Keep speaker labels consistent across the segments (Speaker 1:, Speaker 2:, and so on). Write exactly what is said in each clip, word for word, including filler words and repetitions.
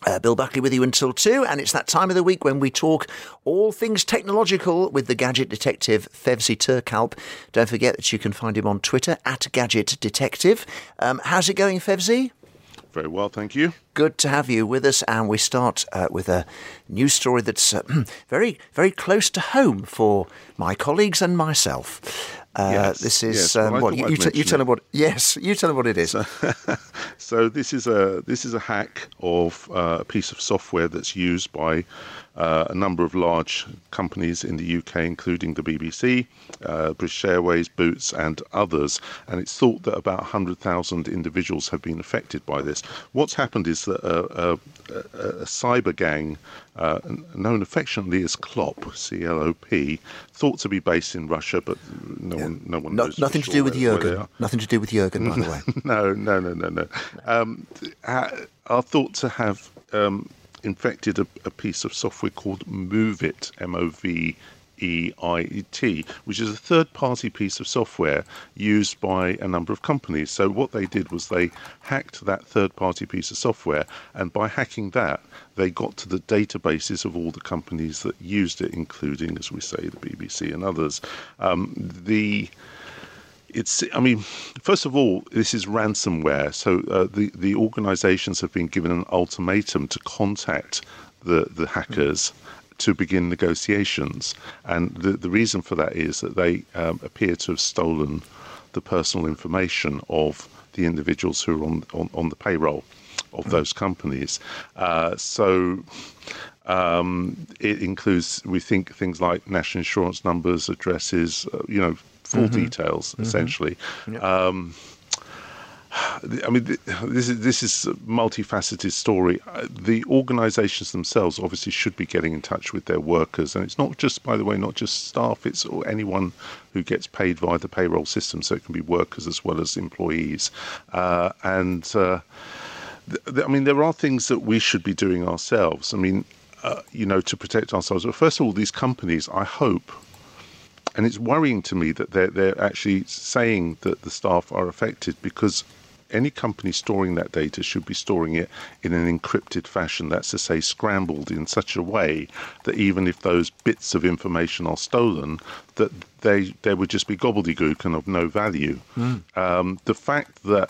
Speaker 1: Uh, Bill Buckley with you until two, and it's that time of the week when we talk all things technological with the gadget detective Fevzi Turkalp. Don't forget that you can find him on Twitter at Gadget Detective. Um, how's it going, Fevzi?
Speaker 2: Very well, thank you.
Speaker 1: Good to have you with us, and we start uh, with a news story that's uh, very, very close to home for my colleagues and myself. Uh,
Speaker 2: yes,
Speaker 1: this is
Speaker 2: yes.
Speaker 1: um,
Speaker 2: well,
Speaker 1: what you, you, t- you tell them what. Yes, you tell them what it is.
Speaker 2: So, so this is a this is a hack of uh, a piece of software that's used by uh, a number of large companies in the U K, including the B B C, uh, British Airways, Boots, and others. And it's thought that about one hundred thousand individuals have been affected by this. What's happened is that a, a, a, a cyber gang, uh, known affectionately as CLOP, C L O P, thought to be based in Russia, but no
Speaker 1: yeah.
Speaker 2: one, no one
Speaker 1: no,
Speaker 2: knows.
Speaker 1: Nothing
Speaker 2: for
Speaker 1: to
Speaker 2: sure
Speaker 1: do with
Speaker 2: where,
Speaker 1: Jurgen.
Speaker 2: where
Speaker 1: Nothing to do with Jurgen, by the way.
Speaker 2: no, no, no, no, no. Um, are thought to have um, infected a, a piece of software called MoveIt, M O V E I E T, which is a third-party piece of software used by a number of companies. So what they did was they hacked that third-party piece of software, and by hacking that, they got to the databases of all the companies that used it, including, as we say, the B B C and others. Um, the It's, I mean, first of all, this is ransomware. So uh, the, the organizations have been given an ultimatum to contact the, the hackers to begin negotiations. And the, the reason for that is that they um, appear to have stolen the personal information of the individuals who are on, on, on the payroll of those companies. Uh, so um, it includes, we think, things like national insurance numbers, addresses, uh, you know, full mm-hmm. details, mm-hmm. essentially. Yep. Um, I mean, this is this is a multifaceted story. The organisations themselves obviously should be getting in touch with their workers, and it's not just, by the way, not just staff. It's anyone who gets paid via the payroll system, so it can be workers as well as employees. Uh, and uh, th- I mean, there are things that we should be doing ourselves. I mean, uh, you know, to protect ourselves. But first of all, these companies, I hope. And it's worrying to me that they're, they're actually saying that the staff are affected, because any company storing that data should be storing it in an encrypted fashion. That's to say, scrambled in such a way that even if those bits of information are stolen, that they, they would just be gobbledygook and of no value. Mm. Um, the fact that,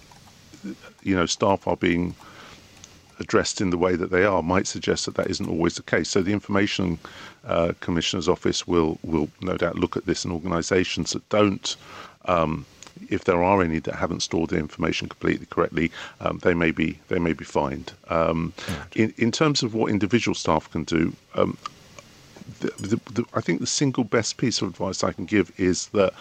Speaker 2: you know, staff are being addressed in the way that they are might suggest that that isn't always the case. So the Information uh, Commissioner's Office will will no doubt look at this, and organisations that don't, um, if there are any that haven't stored the information completely correctly, um, they may be they may be fined. Um, in in terms of what individual staff can do, um, the, the, the, I think the single best piece of advice I can give is that,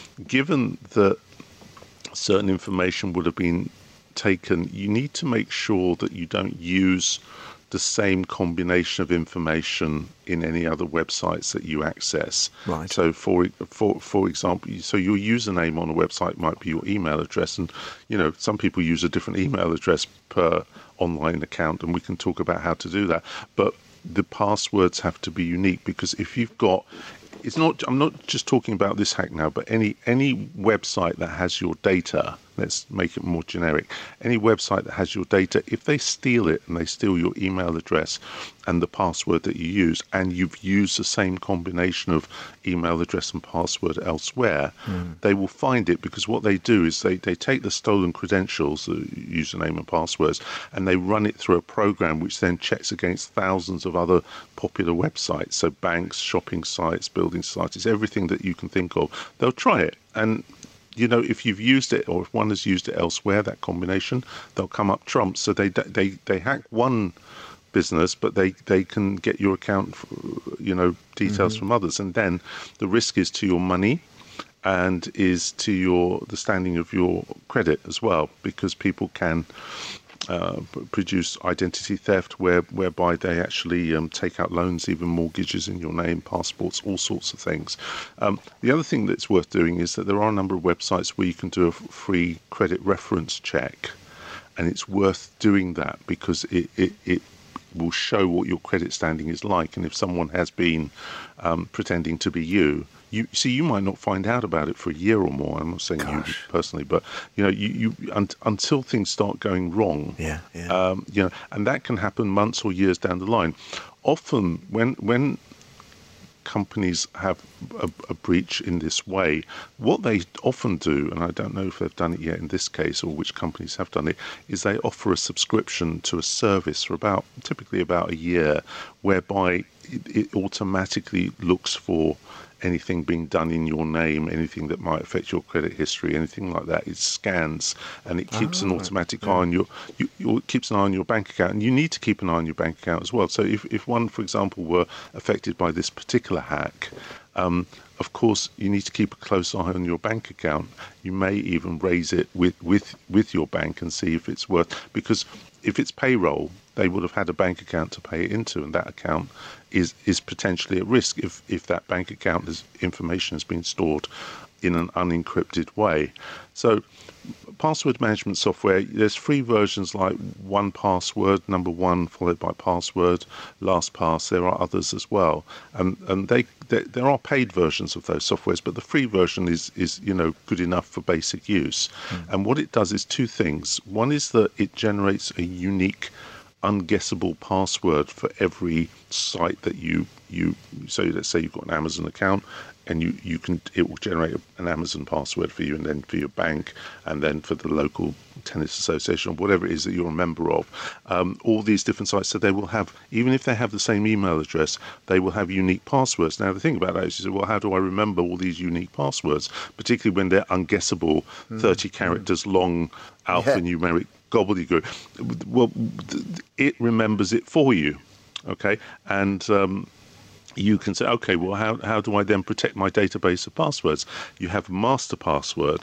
Speaker 2: given that certain information would have been taken, you need to make sure that you don't use the same combination of information in any other websites that you access.
Speaker 1: Right.
Speaker 2: So, for for for example, so your username on a website might be your email address, and you know some people use a different email address per online account, and we can talk about how to do that. But the passwords have to be unique, because if you've got It's not. I'm not just talking about this hack now, but any any website that has your data. Let's make it more generic. Any website that has your data, if they steal it and they steal your email address and the password that you use, and you've used the same combination of email address and password elsewhere, mm. they will find it, because what they do is they, they take the stolen credentials, the username and passwords, and they run it through a program which then checks against thousands of other popular websites. So banks, shopping sites, building sites, everything that you can think of. They'll try it, and you know, if you've used it, or if one has used it elsewhere, that combination, they'll come up trumps. So they they they hack one business, but they, they can get your account, you know, details mm-hmm. from others, and then the risk is to your money, and is to your the standing of your credit as well, because people can uh, produce identity theft, where whereby they actually um, take out loans, even mortgages in your name, passports, all sorts of things. Um, the other thing that's worth doing is that there are a number of websites where you can do a free credit reference check, and it's worth doing that, because it, it, it will show what your credit standing is like, and if someone has been um, pretending to be you, you see, you might not find out about it for a year or more. I'm not saying Gosh. you personally, but you know, you, you un, until things start going wrong.
Speaker 1: Yeah, yeah.
Speaker 2: Um, you know, and that can happen months or years down the line. Often, when when companies have a, a breach in this way, what they often do, and I don't know if they've done it yet in this case or which companies have done it, is they offer a subscription to a service for about typically about a year, whereby it, it automatically looks for anything being done in your name, anything that might affect your credit history, anything like that. It scans and it keeps oh, an automatic yeah. eye on your, you, you, it keeps an eye on your bank account, and you need to keep an eye on your bank account as well. So if, if one, for example, were affected by this particular hack, um, of course, you need to keep a close eye on your bank account. You may even raise it with, with, with your bank and see if it's worth, because if it's payroll, they would have had a bank account to pay it into, and that account is, is potentially at risk if, if that bank account has, information has been stored in an unencrypted way. So password management software, there's free versions like one password, number one followed by password, LastPass. There are others as well, and and they, they there are paid versions of those softwares, but the free version is is you know good enough for basic use. Mm. And what it does is two things. One is that it generates a unique, unguessable password for every site that you you so let's say you've got an Amazon account, and you you can it will generate an Amazon password for you, and then for your bank, and then for the local tennis association or whatever it is that you're a member of, um, all these different sites. So they will have, even if they have the same email address, they will have unique passwords. Now the thing about that is, you say, well, how do I remember all these unique passwords, particularly when they're unguessable, mm. thirty characters mm. long alphanumeric yeah. gobbledygook? Well, it remembers it for you, okay, and um, you can say, okay, well, how, how do I then protect my database of passwords? You have a master password,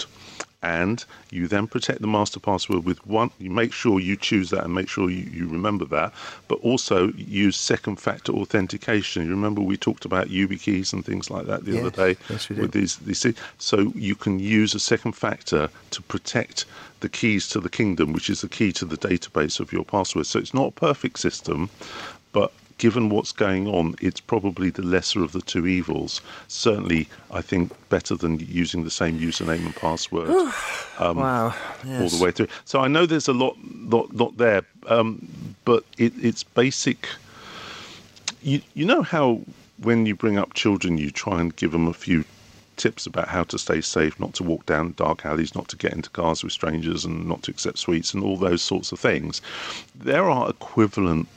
Speaker 2: and you then protect the master password with one. You make sure you choose that and make sure you, you remember that, but also use second factor authentication. You remember we talked about YubiKeys and things like that the
Speaker 1: yes,
Speaker 2: other day
Speaker 1: yes, we
Speaker 2: with
Speaker 1: did.
Speaker 2: these, these. So you can use a second factor to protect the keys to the kingdom, which is the key to the database of your passwords. So it's not a perfect system, but given what's going on, it's probably the lesser of the two evils. Certainly, I think better than using the same username and password um,
Speaker 1: wow. yes.
Speaker 2: all the way through. So I know there's a lot, lot, lot there, um, but it, it's basic. You, you know how when you bring up children, you try and give them a few tips about how to stay safe, not to walk down dark alleys, not to get into cars with strangers, and not to accept sweets, and all those sorts of things. There are equivalent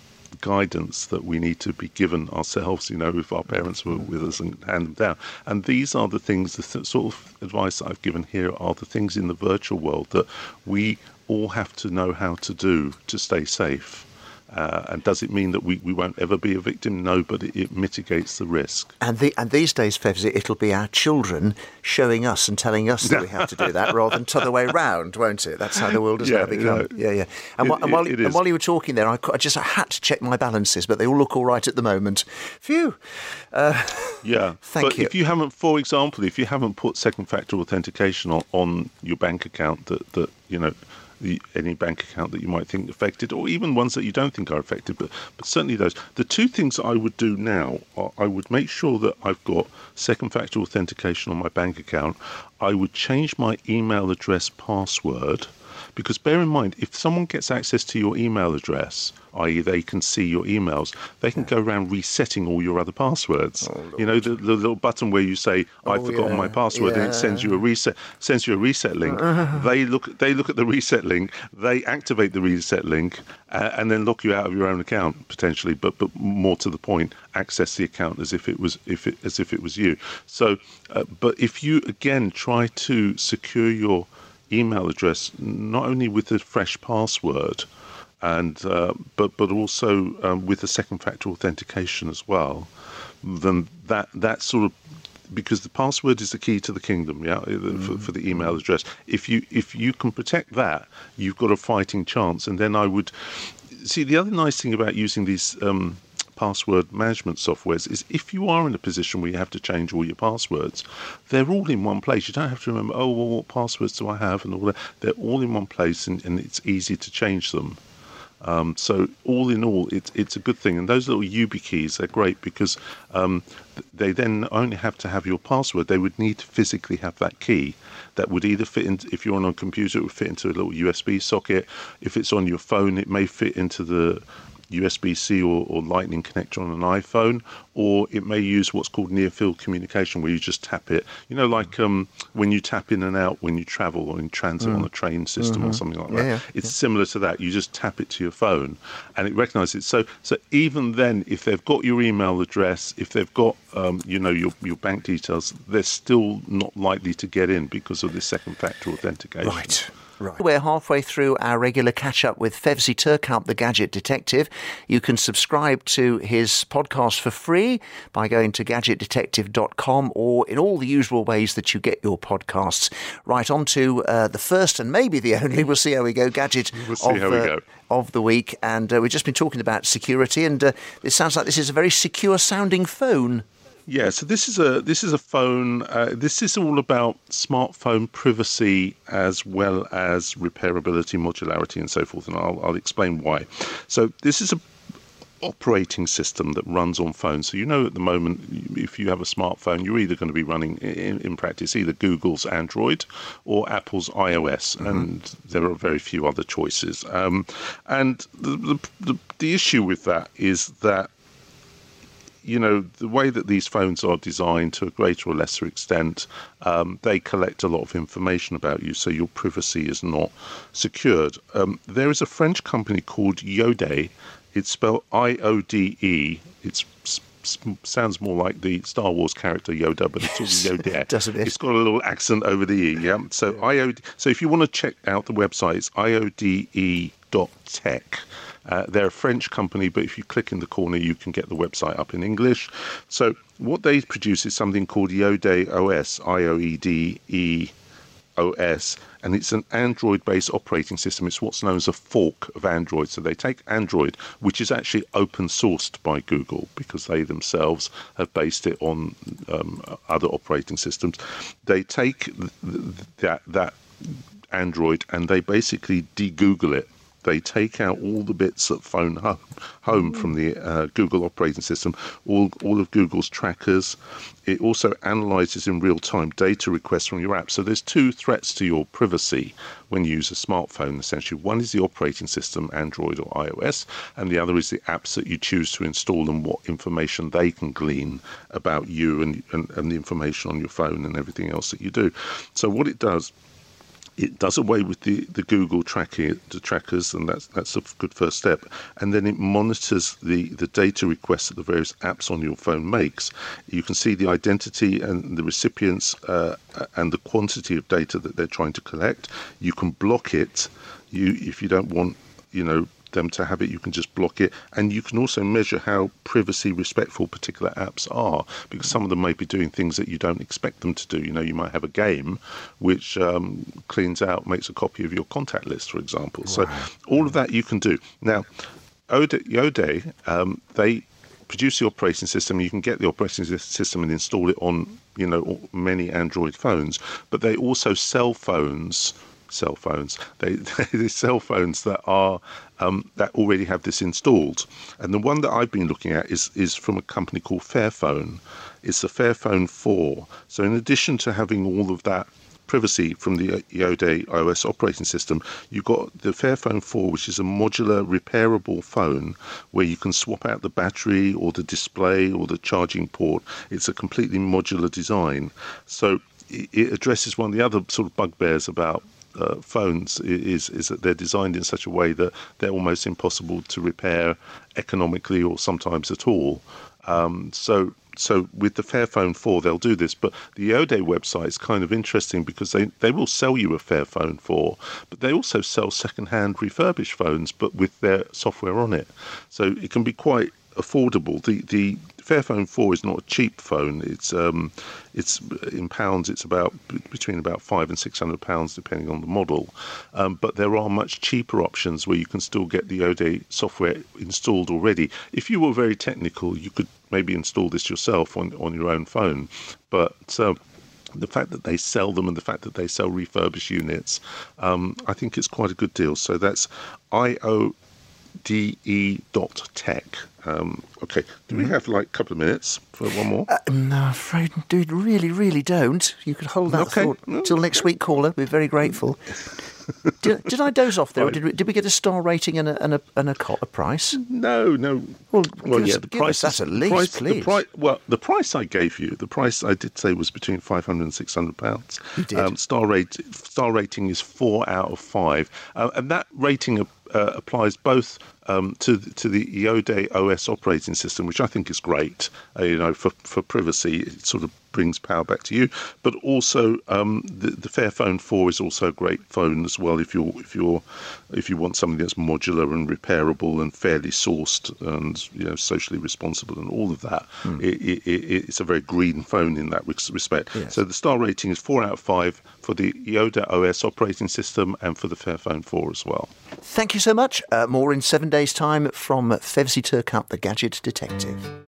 Speaker 2: guidance that we need to be given ourselves, you know, if our parents were with us, and hand them down. And these are the things, the th- sort of advice I've given here are the things in the virtual world that we all have to know how to do to stay safe. Uh, and does it mean that we, we won't ever be a victim? No, but it, it mitigates the risk.
Speaker 1: And the, and these days, Fevzi, it'll be our children showing us and telling us that we have to do that rather than t'other way round, won't it? That's how the world has
Speaker 2: yeah,
Speaker 1: now become. Yeah, yeah. And,
Speaker 2: it,
Speaker 1: wh- and, while,
Speaker 2: it
Speaker 1: and while you were talking there, I, I just I had to check my balances, but they all look all right at the moment. Phew. Uh,
Speaker 2: yeah.
Speaker 1: Thank
Speaker 2: but
Speaker 1: you.
Speaker 2: If you haven't, for example, if you haven't put second factor authentication on, on your bank account, that, that you know, The, any bank account that you might think affected, or even ones that you don't think are affected, but, but certainly those. The two things I would do now are I would make sure that I've got second factor authentication on my bank account. I would change my email address password, because bear in mind, if someone gets access to your email address, that is they can see your emails, they can go around resetting all your other passwords. Oh, you know, the, the little button where you say, I've oh, forgotten yeah. my password, yeah. and it sends you a reset sends you a reset link. Uh. They look they look at the reset link, they activate the reset link, uh, and then lock you out of your own account, potentially, but but more to the point, access the account as if it was if it as if it was you. So, uh, but if you, again, try to secure your email address, not only with a fresh password, and uh, but but also um, with a second factor authentication as well, then that that sort of, because the password is the key to the kingdom, yeah, mm. for, for the email address. If you if you can protect that, you've got a fighting chance. And then I would see, the other nice thing about using these um, password management softwares is, if you are in a position where you have to change all your passwords, they're all in one place. You don't have to remember, oh, well, what passwords do I have, and all that. They're all in one place, and, and it's easy to change them. Um, so all in all, it's it's a good thing. And those little YubiKeys, they're great because um, they then only have to have your password. They would need to physically have that key that would either fit in, if you're on a computer, it would fit into a little U S B socket. If it's on your phone, it may fit into the U S B C or, or Lightning connector on an iPhone, or it may use what's called near field communication, where you just tap it. You know, like um, when you tap in and out when you travel or in transit mm. on a train system mm-hmm. or something like that. Yeah, it's yeah. similar to that. You just tap it to your phone and it recognizes it. So, so even then, if they've got your email address, if they've got um, you know your your bank details, they're still not likely to get in because of this second factor authentication.
Speaker 1: Right. Right. We're halfway through our regular catch-up with Fevzi Turkalp, the Gadget Detective. You can subscribe to his podcast for free by going to gadget detective dot com or in all the usual ways that you get your podcasts. Right, on to uh, the first and maybe the only, we'll see how we go, gadget
Speaker 2: we'll see
Speaker 1: of,
Speaker 2: how we
Speaker 1: uh,
Speaker 2: go.
Speaker 1: of the week. And uh, we've just been talking about security, and uh, it sounds like this is a very secure-sounding phone.
Speaker 2: Yeah, so this is a this is a phone. Uh, this is all about smartphone privacy as well as repairability, modularity, and so forth. And I'll, I'll explain why. So this is a operating system that runs on phones. So you know at the moment, if you have a smartphone, you're either going to be running in, in practice either Google's Android or Apple's iOS, mm-hmm. and there are very few other choices. Um, and the, the the the issue with that is that, you know, the way that these phones are designed, to a greater or lesser extent, um, they collect a lot of information about you, so your privacy is not secured. Um, there is a French company called Yode. It's spelled I O D E. It sounds more like the Star Wars character Yoda, but it's all Yode.
Speaker 1: Doesn't it?
Speaker 2: It's got a little accent over the E, yeah? So, yeah. I O D, so if you want to check out the website, it's I O D E dot tech. Uh, they're a French company, but if you click in the corner, you can get the website up in English. So what they produce is something called Yode O S, I O E D E O S, and it's an Android-based operating system. It's what's known as a fork of Android. So they take Android, which is actually open-sourced by Google because they themselves have based it on um, other operating systems. They take th- th- that, that Android and they basically de-Google it. They take out all the bits that phone home, home from the uh, Google operating system, all all of Google's trackers. It also analyzes in real time data requests from your app. So there's two threats to your privacy when you use a smartphone, essentially. One is the operating system, Android or iOS, and the other is the apps that you choose to install and what information they can glean about you and, and, and the information on your phone and everything else that you do. So what it does, it does away with the, the Google tracking, the trackers, and that's that's a good first step. And then it monitors the, the data requests that the various apps on your phone makes. You can see the identity and the recipients uh, and the quantity of data that they're trying to collect. You can block it. You if you don't want, you know, them to have it, you can just block it. And you can also measure how privacy respectful particular apps are, because some of them may be doing things that you don't expect them to do. You know, you might have a game which um, cleans out, makes a copy of your contact list, for example. Right. So all of that you can do. Now, Yode, Yode um, they produce the operating system. You can get the operating system and install it on, you know, many Android phones, but they also sell phones cell phones. They, they sell phones that are um, that already have this installed. And the one that I've been looking at is is from a company called Fairphone. It's the Fairphone four. So in addition to having all of that privacy from the Yode iOS operating system, you've got the Fairphone four, which is a modular repairable phone where you can swap out the battery or the display or the charging port. It's a completely modular design. So it, it addresses one of the other sort of bugbears about Uh, phones is is that they're designed in such a way that they're almost impossible to repair economically or sometimes at all. Um, so so with the Fairphone four, they'll do this. But the Yode website is kind of interesting because they, they will sell you a Fairphone four, but they also sell second-hand refurbished phones, but with their software on it. So it can be quite affordable. The the Fairphone four is not a cheap phone. It's um, it's in pounds. It's about between about five and six hundred pounds, depending on the model. Um, but there are much cheaper options where you can still get the Yode software installed already. If you were very technical, you could maybe install this yourself on on your own phone. But uh, the fact that they sell them and the fact that they sell refurbished units, um, I think it's quite a good deal. So that's I O D E dot tech. Um, okay, do we have like a couple of minutes for one more?
Speaker 1: Uh, no, I'm afraid, dude, really, really don't. You could hold that
Speaker 2: Okay.
Speaker 1: thought
Speaker 2: No.
Speaker 1: till next week, caller. We're very grateful. did, did I doze off there, or
Speaker 2: Right.
Speaker 1: did we, did we get a star rating and a and a, and a, co- a price?
Speaker 2: No, no.
Speaker 1: Well,
Speaker 2: well,
Speaker 1: give
Speaker 2: yeah,
Speaker 1: us-
Speaker 2: the
Speaker 1: give us
Speaker 2: price
Speaker 1: that
Speaker 2: is-
Speaker 1: at
Speaker 2: the
Speaker 1: least,
Speaker 2: price,
Speaker 1: please.
Speaker 2: The price, well, the price I gave you, the price I did say was between five hundred and six hundred pounds.
Speaker 1: You did.
Speaker 2: Um, star rate, star rating is four out of five, uh, and that rating uh, applies both um, to the, to the Iode O S operating system, which I think is great. Uh, you know, for for privacy, it sort of brings power back to you, but also um, the, the Fairphone four is also a great phone as well. If you're if you're if you want something that's modular and repairable and fairly sourced and you know socially responsible and all of that,
Speaker 1: Hmm.
Speaker 2: it, it, it, it's a very green phone in that res- respect.
Speaker 1: Yes.
Speaker 2: So the star rating is four out of five for the Iode O S operating system and for the Fairphone four as well.
Speaker 1: Thank you so much. Uh, more in seven days' time from Fevzi Turkup, the Gadget Detective.